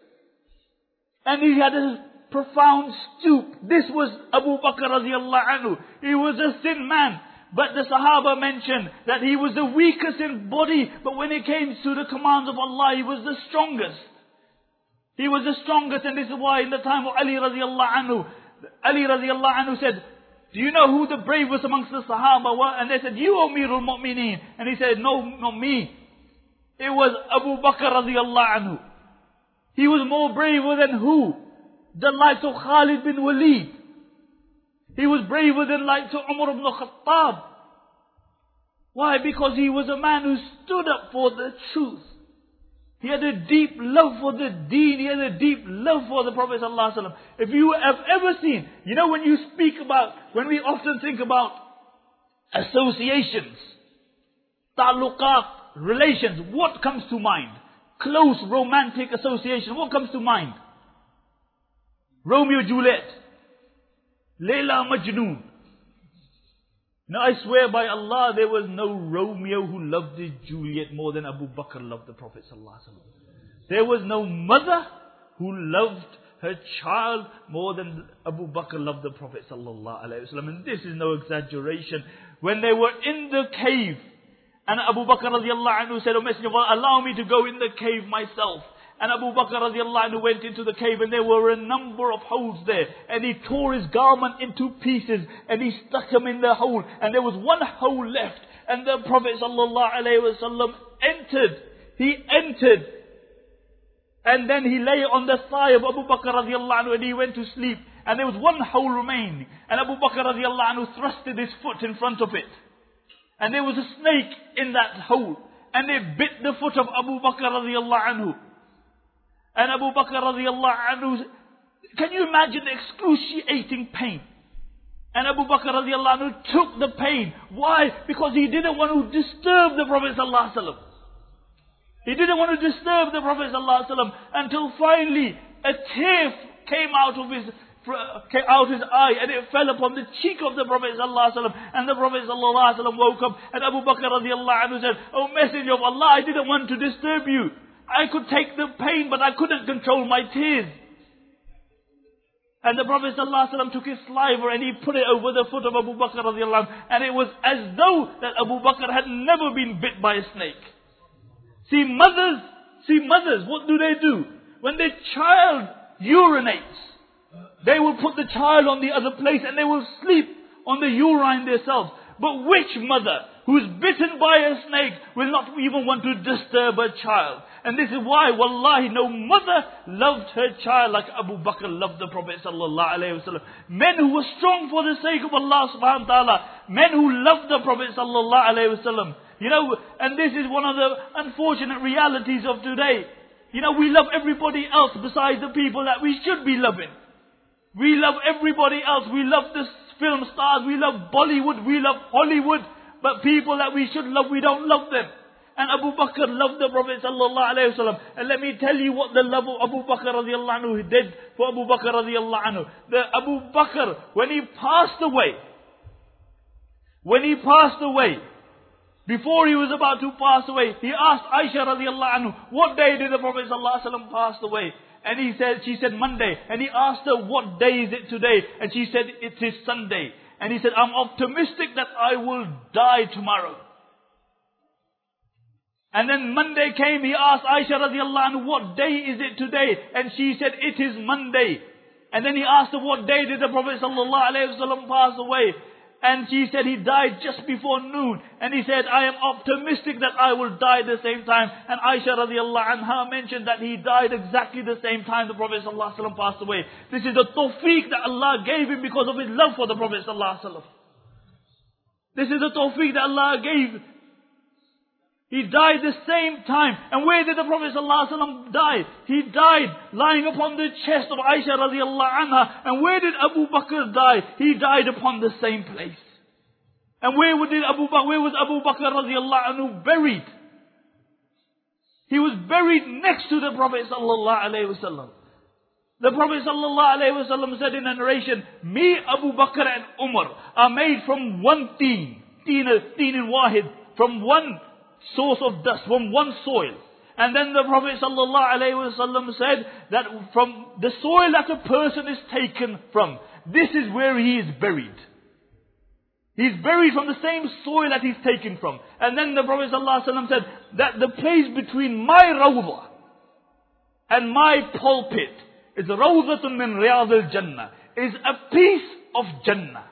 And he had a profound stoop. This was Abu Bakr radiallahu anhu. He was a thin man. But the Sahaba mentioned that he was the weakest in body. But when it came to the commands of Allah, he was the strongest. He was the strongest. And this is why in the time of Ali radiallahu anhu, Ali radiallahu anhu said, do you know who the bravest amongst the Sahaba were? And they said, you Amirul Mu'mineen. And he said, no, not me. It was Abu Bakr radiallahu anhu. He was more braver than who? The likes of Khalid bin Walid. He was braver than likes of Umar ibn Khattab. Why? Because he was a man who stood up for the truth. He had a deep love for the deen. He had a deep love for the Prophet sallallahu alaihi wasallam. If you have ever seen, you know, when you speak about, when we often think about associations, ta'luqat, relations, what comes to mind? Close romantic association, what comes to mind? Romeo Juliet, Layla Majnoon. Now I swear by Allah, there was no Romeo who loved his Juliet more than Abu Bakr loved the Prophet sallallahu alaihi wasallam. There was no mother who loved her child more than Abu Bakr loved the Prophet sallallahu alaihi wasallam. And this is no exaggeration. When they were in the cave, and Abu Bakr radiallahu anhu said, O Messenger of Allah, allow me to go in the cave myself. And Abu Bakr radiallahu anhu went into the cave, and there were a number of holes there. And he tore his garment into pieces and he stuck them in the hole. And there was one hole left. And the Prophet sallallahu alaihi wasallam entered. He entered. And then he lay on the thigh of Abu Bakr radiallahu anhu and he went to sleep. And there was one hole remaining. And Abu Bakr radiallahu anhu thrusted his foot in front of it. And there was a snake in that hole. And it bit the foot of Abu Bakr radiallahu anhu. And Abu Bakr radiallahu anhu, can you imagine the excruciating pain? And Abu Bakr radiallahu anhu took the pain. Why? Because he didn't want to disturb the Prophet sallallahu alaihi wasallam. He didn't want to disturb the Prophet sallallahu alaihi wasallam until finally a tear came out of his came out his eye and it fell upon the cheek of the Prophet sallallahu alaihi wasallam. And the Prophet sallallahu alaihi wasallam woke up and Abu Bakr radiallahu anhu said, O Messenger of Allah, I didn't want to disturb you. I could take the pain, but I couldn't control my tears. And the Prophet ﷺ took his saliva and he put it over the foot of Abu Bakr radiallahu anhu. And it was as though that Abu Bakr had never been bit by a snake. See, mothers See, mothers, what do they do? When their child urinates, they will put the child on the other place and they will sleep on the urine themselves. But which mother who is bitten by a snake will not even want to disturb her child? And this is why, wallahi, no mother loved her child like Abu Bakr loved the Prophet sallallahu alaihi wasallam. Men who were strong for the sake of Allah subhanahu wa ta'ala. Men who loved the Prophet sallallahu alaihi wasallam. You know, and this is one of the unfortunate realities of today. You know, we love everybody else besides the people that we should be loving. We love everybody else. We love the film stars. We love Bollywood. We love Hollywood. But people that we should love, we don't love them. And Abu Bakr loved the Prophet sallallahu alaihi wasallam. And let me tell you what the love of Abu Bakr radiallahu anhu did for Abu Bakr radiallahu anhu. The Abu Bakr, when he passed away, when he passed away, before he was about to pass away, he asked Aisha radiallahu anhu, what day did the Prophet sallallahu alaihi wasallam pass away? And he said, she said Monday. And he asked her, what day is it today? And she said, it is Sunday. And he said, I'm optimistic that I will die tomorrow. And then Monday came, he asked Aisha radiallahu anhu, what day is it today? And she said, it is Monday. And then he asked her, what day did the Prophet sallallahu alaihi wasallam pass away? And she said, he died just before noon. And he said, I am optimistic that I will die at the same time. And Aisha radiallahu anha mentioned that he died exactly the same time the Prophet sallallahu alaihi wasallam passed away. This is the tawfiq that Allah gave him because of his love for the Prophet sallallahu alaihi wasallam. This is the tawfiq that Allah gave. He died the same time. And where did the Prophet ﷺ die? He died lying upon the chest of Aisha radiallahu anha. And where did Abu Bakr die? He died upon the same place. And where did Abu Bakr, where was Abu Bakr radiallahu anhu buried? He was buried next to the Prophet sallallahu alaihi wasallam. The Prophet sallallahu alaihi wasallam said in a narration, me, Abu Bakr and Umar are made from one teen, teen, teen in wahid, from one source of dust, from one soil. And then the Prophet sallallahu alaihi wasallam said that from the soil that a person is taken from, this is where he is buried. He's buried from the same soil that he's taken from. And then the Prophet sallallahu alaihi wasallam said that the place between my rawdah and my pulpit is rawdatun min riyad al-jannah, is a piece of Jannah.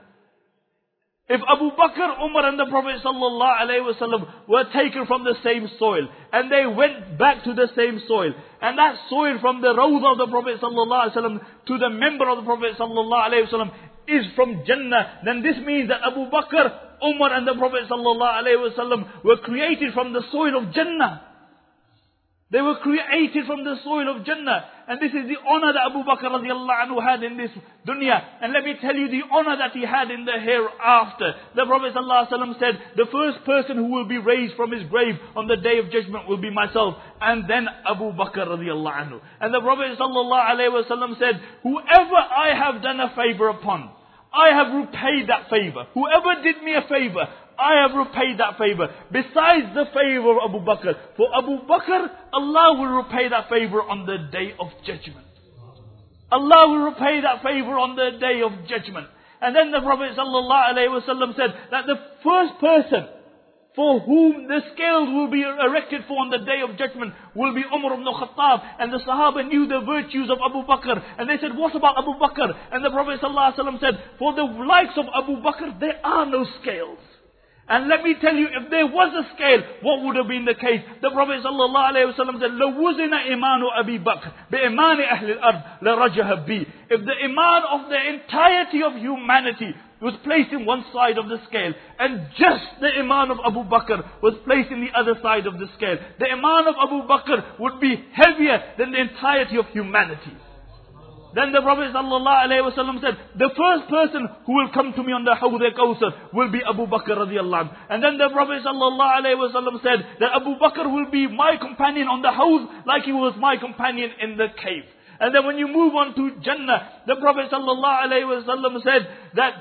If Abu Bakr, Umar and the Prophet sallallahu alaihi wasallam were taken from the same soil and they went back to the same soil, and that soil from the rawdah of the Prophet sallallahu alaihi wasallam to the member of the Prophet sallallahu alaihi wasallam is from Jannah, then this means that Abu Bakr, Umar and the Prophet sallallahu alaihi wasallam were created from the soil of Jannah. They were created from the soil of Jannah. And this is the honor that Abu Bakr radiallahu anhu had in this dunya. And let me tell you the honor that he had in the hereafter. The Prophet sallallahu alaihi wasallam said, the first person who will be raised from his grave on the day of judgment will be myself. And then Abu Bakr radiallahu anhu. And the Prophet sallallahu alaihi wasallam said, whoever I have done a favor upon, I have repaid that favor. Whoever did me a favor, I have repaid that favor. Besides the favor of Abu Bakr. For Abu Bakr, Allah will repay that favor on the day of judgment. Allah will repay that favor on the day of judgment. And then the Prophet sallallahu alaihi wasallam said that the first person for whom the scales will be erected for on the day of judgment will be Umar ibn Khattab. And the Sahaba knew the virtues of Abu Bakr. And they said, what about Abu Bakr? And the Prophet sallallahu alaihi wasallam said, for the likes of Abu Bakr, there are no scales. And let me tell you, if there was a scale, what would have been the case? The Prophet sallallahu alaihi wasallam said, لو وزن إيمان أبي بكر بإيمان أهل الأرض لرجح بي. If the iman of the entirety of humanity was placed in one side of the scale, and just the iman of Abu Bakr was placed in the other side of the scale, the iman of Abu Bakr would be heavier than the entirety of humanity. Then the Prophet sallallahu alaihi wasallam said, the first person who will come to me on the Hawd al-Kawthar will be Abu Bakr radiallahu anhu. And then the Prophet sallallahu alaihi wasallam said that Abu Bakr will be my companion on the Hawd like he was my companion in the cave. And then when you move on to Jannah, the Prophet sallallahu alaihi wasallam said that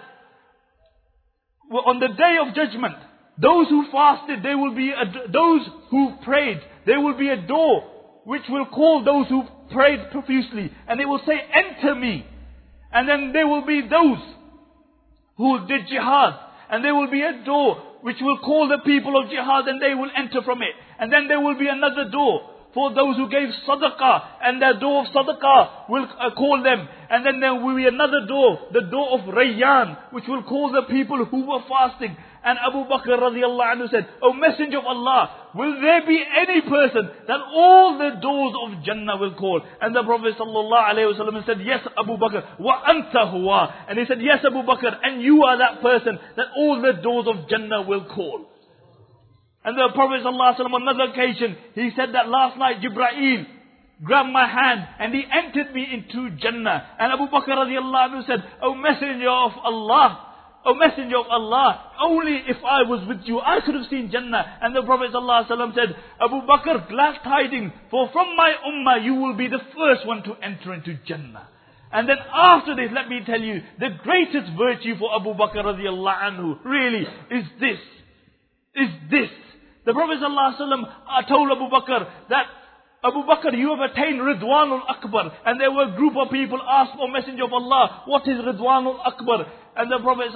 on the day of judgment, those who fasted, they will be a, those who prayed, there will be a door which will call those who prayed profusely, and it will say, enter me. And then there will be those who did jihad, and there will be a door which will call the people of jihad, and they will enter from it. And then there will be another door for those who gave sadaqah, and their door of sadaqah will uh, call them. And then there will be another door, the door of Rayyan, which will call the people who were fasting. And Abu Bakr radiallahu anhu said, O Messenger of Allah, will there be any person that all the doors of Jannah will call? And the Prophet sallallahu alayhi wa sallam said, yes, Abu Bakr, wa anta huwa. And he said, yes, Abu Bakr, and you are that person that all the doors of Jannah will call. And the Prophet ﷺ on another occasion, he said that last night Jibreel grabbed my hand and he entered me into Jannah. And Abu Bakr radiallahu anhu said, O Messenger of Allah, O Messenger of Allah, only if I was with you, I could have seen Jannah. And the Prophet ﷺ said, Abu Bakr, glad tidings, for from my ummah you will be the first one to enter into Jannah. And then after this, let me tell you, the greatest virtue for Abu Bakr radiallahu anhu really is this, is this. The Prophet ﷺ told Abu Bakr that, Abu Bakr, you have attained Ridwanul Akbar. And there were a group of people asked, O Messenger of Allah, what is Ridwanul Akbar? And the Prophet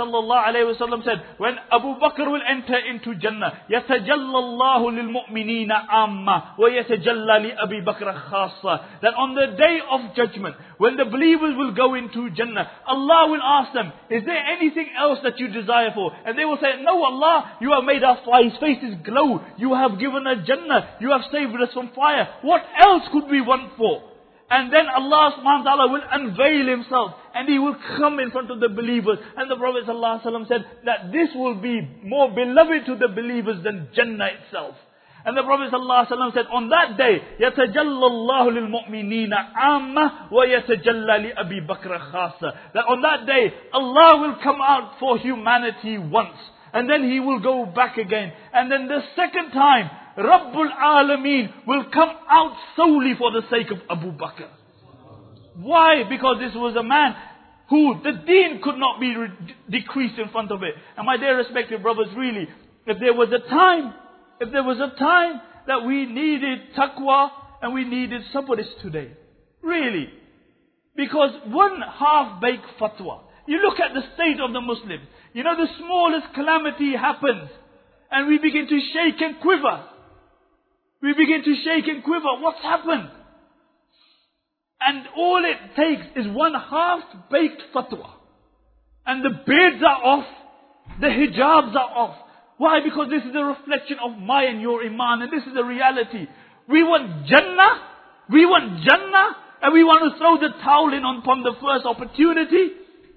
ﷺ said, when Abu Bakr will enter into Jannah, يَتَجَلَّ اللَّهُ لِلْمُؤْمِنِينَ عَامَّةً وَيَتَجَلَّ لِأَبِي بَكْرَ خَاصَّةً. That on the day of judgment, when the believers will go into Jannah, Allah will ask them, is there anything else that you desire for? And they will say, no Allah, you have made our faces glow. You have given us Jannah. You have saved us from fire. What else could we want for? And then Allah subhanahu wa ta'ala will unveil Himself and He will come in front of the believers. And the Prophet sallallahu alaihi wasallam said that this will be more beloved to the believers than Jannah itself. And the Prophet sallallahu alaihi wasallam said, on that day, يَتَجَلَّ اللَّهُ لِلْمُؤْمِنِينَ عَامَّةً وَيَتَجَلَّ لِأَبِي بَكْرَ خَاصَّةً. That on that day, Allah will come out for humanity once. And then He will go back again. And then the second time, Rabbul Alameen will come out solely for the sake of Abu Bakr. Why? Because this was a man who the deen could not be re- decreased in front of it. And my dear respected brothers, really, if there was a time, if there was a time that we needed taqwa and we needed sabr, it's today. Really. Because one half-baked fatwa. You look at the state of the Muslims. You know, the smallest calamity happens and we begin to shake and quiver. We begin to shake and quiver. What's happened? And all it takes is one half-baked fatwa. And the beards are off. The hijabs are off. Why? Because this is a reflection of my and your iman. And this is the reality. We want Jannah. We want Jannah. And we want to throw the towel in upon the first opportunity.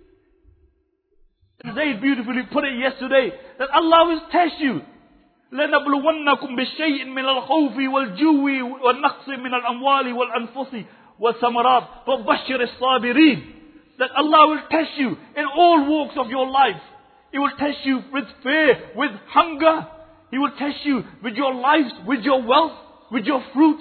Zayd beautifully put it yesterday. That Allah will test you. لَنَبْلُوَنَّكُمْ بِالشَّيْءٍ مِنَ الْخَوْفِ وَالْجُوِّ وَالنَّقْصِ مِنَ الْأَمْوَالِ وَالْأَنفُسِ وَالثَّمَرَاتِ فَبَشِّرِ الصَّابِرِينَ. That Allah will test you in all walks of your life. He will test you with fear, with hunger. He will test you with your lives, with your wealth, with your fruits.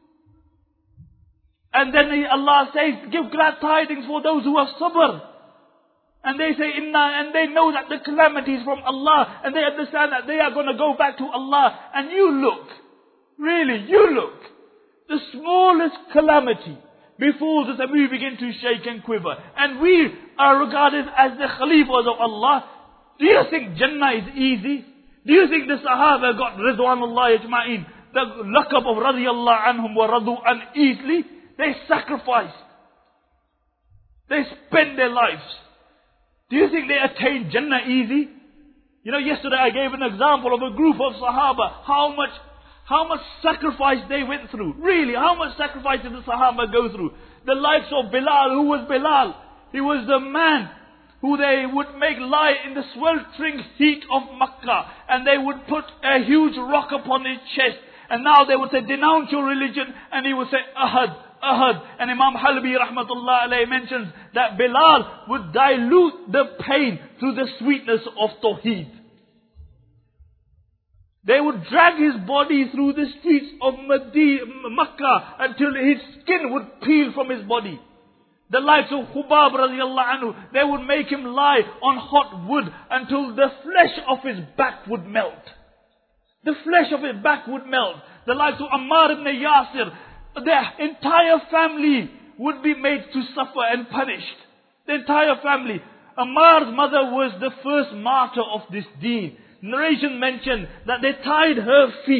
And then Allah says, give glad tidings for those who have sabr. And they say, Inna, and they know that the calamity is from Allah. And they understand that they are going to go back to Allah. And you look, really, you look. The smallest calamity befalls us and we begin to shake and quiver. And we are regarded as the Khalifas of Allah. Do you think Jannah is easy? Do you think the Sahaba got Ridwanullah Ajma'in, the laqab of radiyallahu anhum wa radu an easily? They sacrificed. They spent their lives. Do you think they attained Jannah easy? You know, yesterday I gave an example of a group of Sahaba. How much, how much sacrifice they went through. Really, how much sacrifice did the Sahaba go through? The likes of Bilal. Who was Bilal? He was the man who they would make lie in the sweltering heat of Makkah. And they would put a huge rock upon his chest. And now they would say, denounce your religion. And he would say, Ahad. Ahad. And Imam Halbi rahmatullah alayhi mentions that Bilal would dilute the pain through the sweetness of Tawheed. They would drag his body through the streets of Madi- Makkah until his skin would peel from his body. The likes of Khubab radiallahu anhu, they would make him lie on hot wood until the flesh of his back would melt. The flesh of his back would melt. The likes of Ammar ibn Yasir, their entire family would be made to suffer and punished. The entire family. Ammar's mother was the first martyr of this deen. Narration mentioned that they tied her feet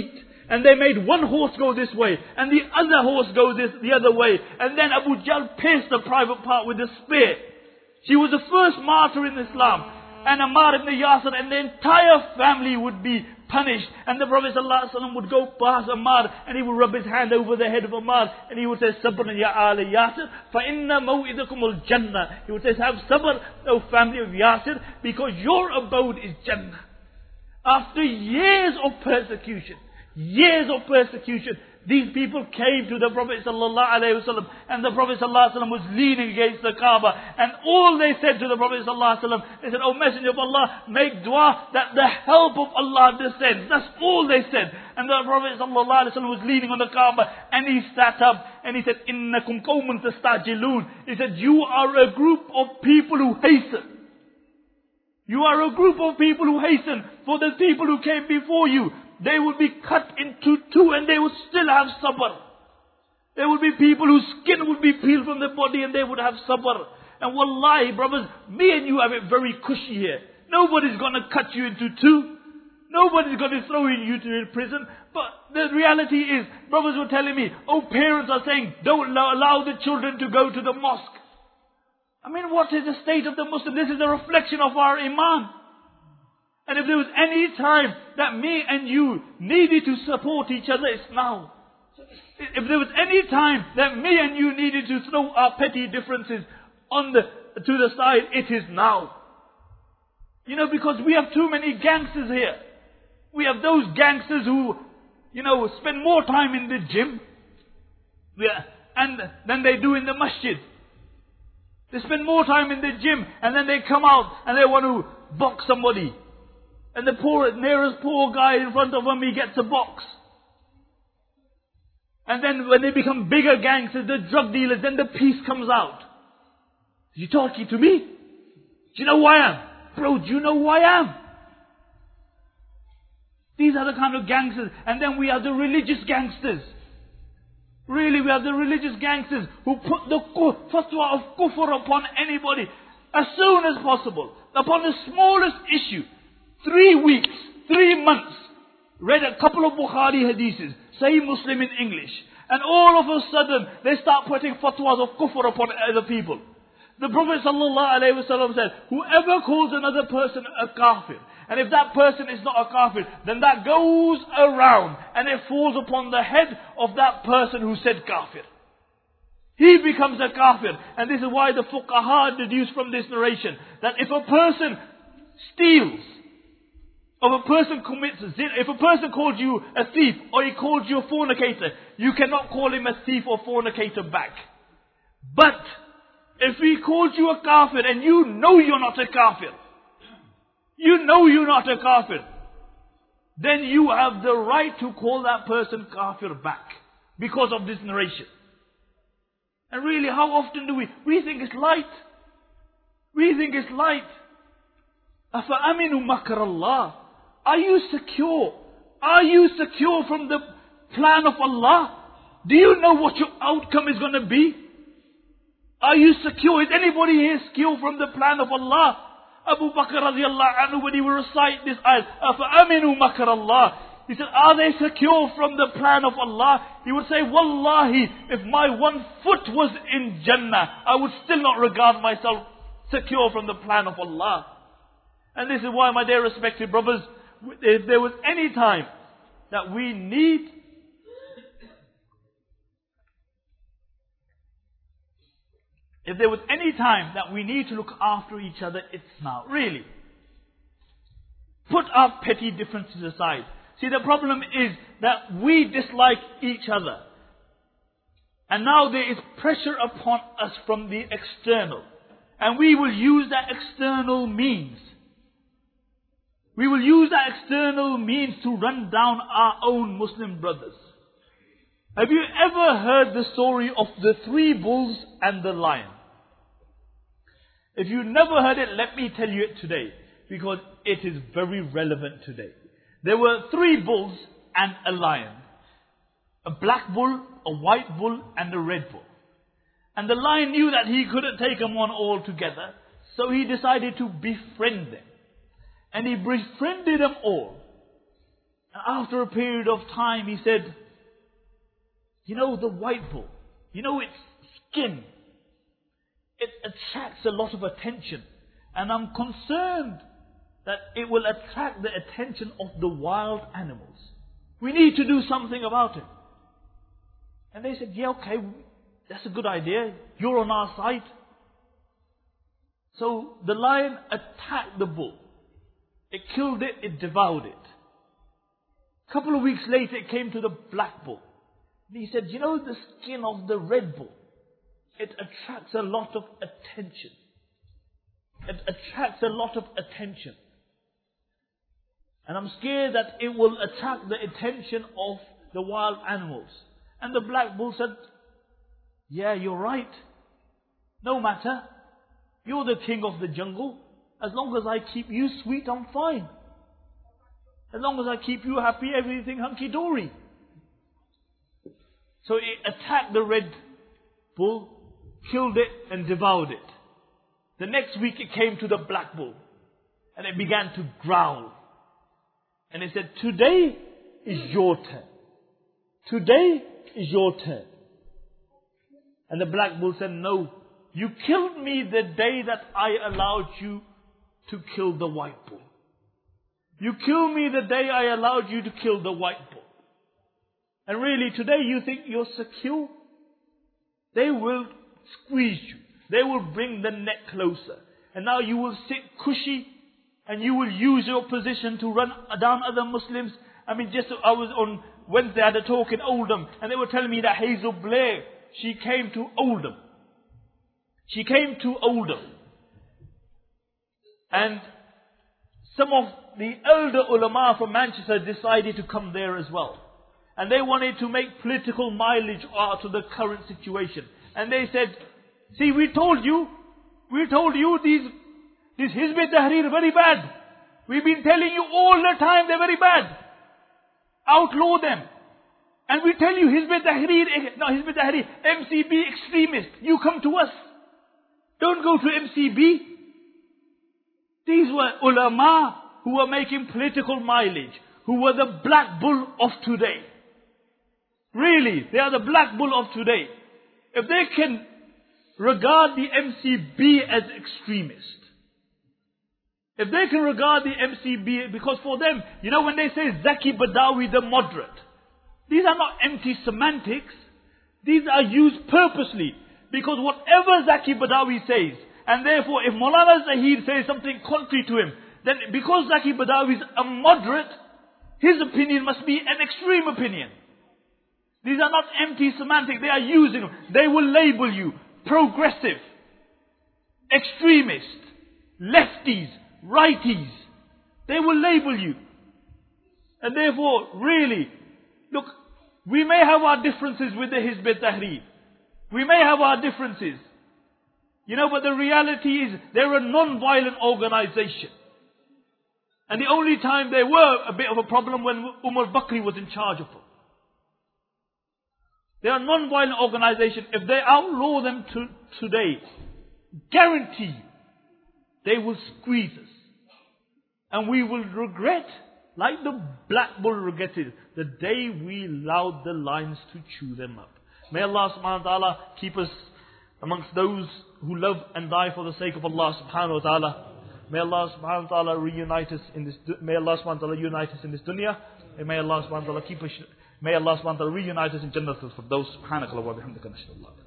And they made one horse go this way, and the other horse go this the other way. And then Abu Jahl pierced the private part with a spear. She was the first martyr in Islam. And Ammar ibn Yasir and the entire family would be punished. And the Prophet ﷺ would go past Ammar and he would rub his hand over the head of Ammar and he would say, Sabr ya ala Yasir, fa inna maw'idakum al-Jannah. He would say, have sabr, O family of Yasir, because your abode is Jannah. After years of persecution, years of persecution, these people came to the Prophet ﷺ and the Prophet ﷺ was leaning against the Kaaba, and all they said to the Prophet ﷺ, they said, O Messenger of Allah, make dua that the help of Allah descends. That's all they said. And the Prophet ﷺ was leaning on the Kaaba and he sat up and he said, Innakum qawmun tastajilun. He said, you are a group of people who hasten. You are a group of people who hasten for the people who came before you. They will be cut into two and they will still have sabr. There will be people whose skin would be peeled from their body and they would have sabr. And wallahi, brothers, me and you have it very cushy here. Nobody's going to cut you into two. Nobody's going to throw you to prison. But the reality is, brothers were telling me, oh, parents are saying, don't allow the children to go to the mosque. I mean, what is the state of the Muslim? This is a reflection of our iman. And if there was any time that me and you needed to support each other, it's now. If there was any time that me and you needed to throw our petty differences on the to the side, it is now. You know, because we have too many gangsters here. We have those gangsters who, you know, spend more time in the gym yeah, and than they do in the masjid. They spend more time in the gym and then they come out and they want to box somebody. And the poor, nearest poor guy in front of him, he gets a box. And then when they become bigger gangsters, the drug dealers, then the peace comes out. You talking to me? Do you know who I am? Bro, do you know who I am? These are the kind of gangsters. And then we have the religious gangsters. Really, we have the religious gangsters who put the fatwa of kufr upon anybody as soon as possible. Upon the smallest issue. Three weeks, three months, read a couple of Bukhari hadiths, Sahih Muslim in English. And all of a sudden, they start putting fatwas of kufr upon other people. The Prophet ﷺ said, whoever calls another person a kafir, and if that person is not a kafir, then that goes around and it falls upon the head of that person who said kafir. He becomes a kafir. And this is why the fuqaha deduce from this narration that if a person steals, if a person commits zina, if a person calls you a thief or he calls you a fornicator, you cannot call him a thief or fornicator back. But if he calls you a kafir and you know you're not a kafir, you know you're not a kafir, then you have the right to call that person kafir back because of this narration. And really, how often do we? We think it's light. We think it's light. أَفَأَمِنُوا مَكْرَ اللَّهِ. Are you secure? Are you secure from the plan of Allah? Do you know what your outcome is going to be? Are you secure? Is anybody here secure from the plan of Allah? Abu Bakr radiallahu anhu, when he would recite this ayat, أَفَأَمِنُوا مَكْرَ اللَّهِ, he said, are they secure from the plan of Allah? He would say, Wallahi, if my one foot was in Jannah, I would still not regard myself secure from the plan of Allah. And this is why, my dear respected brothers, if there was any time that we need if there was any time that we need to look after each other, it's now. Really. Put our petty differences aside. See, the problem is that we dislike each other. And now there is pressure upon us from the external. And we will use that external means. We will use that external means to run down our own Muslim brothers. Have you ever heard the story of the three bulls and the lion? If you've never heard it, let me tell you it today, because it is very relevant today. There were three bulls and a lion. A black bull, a white bull, and a red bull. And the lion knew that he couldn't take them on all together, so he decided to befriend them. And he befriended them all. And after a period of time, he said, you know, the white bull, you know, its skin, it attracts a lot of attention. And I'm concerned that it will attract the attention of the wild animals. We need to do something about it. And they said, yeah, okay, that's a good idea. You're on our side. So the lion attacked the bull. It killed it, it devoured it. A couple of weeks later, it came to the black bull. And he said, you know the skin of the red bull? It attracts a lot of attention. It attracts a lot of attention. And I'm scared that it will attract the attention of the wild animals. And the black bull said, yeah, you're right. No matter. You're the king of the jungle. As long as I keep you sweet, I'm fine. As long as I keep you happy, everything hunky-dory. So it attacked the red bull, killed it and devoured it. The next week it came to the black bull and it began to growl. And it said, today is your turn. Today is your turn. And the black bull said, no, you killed me the day that I allowed you to kill the white bull. You killed me the day I allowed you to kill the white bull. And really today you think you're secure? They will squeeze you. They will bring the neck closer. And now you will sit cushy and you will use your position to run down other Muslims. I mean, just I was on Wednesday, I had a talk in Oldham and they were telling me that Hazel Blair, she came to Oldham. She came to Oldham. And some of the elder ulama from Manchester decided to come there as well. And they wanted to make political mileage out of the current situation. And they said, see, we told you, we told you these, these Hizb ut-Tahrir are very bad. We've been telling you all the time they're very bad. Outlaw them. And we tell you Hizb ut-Tahrir, no Hizb ut-Tahrir, M C B extremist. You come to us. Don't go to M C B. These were ulama who were making political mileage, who were the black bull of today. Really, they are the black bull of today. If they can regard the M C B as extremist, if they can regard the M C B, because for them, you know when they say Zaki Badawi the moderate, these are not empty semantics. These are used purposely. Because whatever Zaki Badawi says, and therefore if Maulana Zahid says something contrary to him, then because Zaki Badawi is a moderate, his opinion must be an extreme opinion. These are not empty semantics. They are using them. They will label you progressive, extremist, lefties, righties. They will label you. And therefore, really, look, we may have our differences with the Hizb ut-Tahrir. We may have our differences. You know, but the reality is they're a non-violent organization. And the only time they were a bit of a problem when Umar Bakri was in charge of them. They are a non-violent organization. If they outlaw them to, today, guarantee you, they will squeeze us. And we will regret, like the black bull regretted, the day we allowed the lions to chew them up. May Allah subhanahu wa ta'ala keep us amongst those who love and die for the sake of Allah subhanahu wa ta'ala. May Allah subhanahu wa ta'ala reunite us in this, may Allah subhanahu wa ta'ala unite us in this dunya. And may Allah subhanahu wa ta'ala keep us, may Allah subhanahu wa ta'ala reunite us in Jannatul Firdaus. Subhanakallah wa bihamdika nashhadu an la ilaha illa anta.